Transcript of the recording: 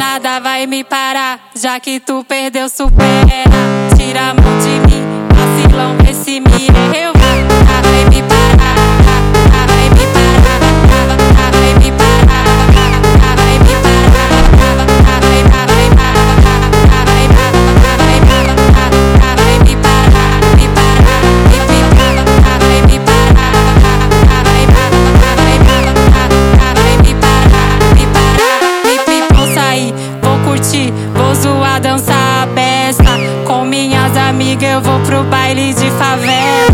Nada vai me parar, já que tu perdeu, supera. Tira a mão de mim, vacilão, vê se me eu vai me parar, vai me parar, vai me parar, vai me parar, vai me parar, vai me parar, me parar, vai me parar, vou sair, vou curtir, vou zoar, dançar a beça. Com minhas amigas eu vou pro baile de favela.